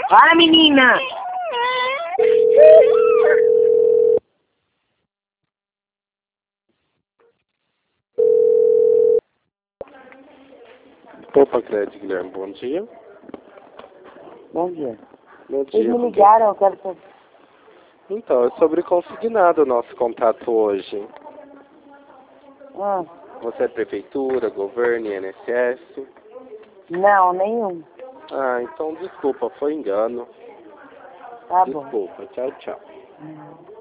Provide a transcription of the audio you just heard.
Para, menina! Opa, Crédito, Guilherme, bom dia. Bom dia. Bom Vocês dia. me ligaram, eu quero saber. Então, é sobre consignado o nosso contato hoje. Ah, Você é prefeitura, governo, INSS? não, nenhum. Ah, então desculpa, foi engano. Tá bom. Desculpa, tchau, tchau.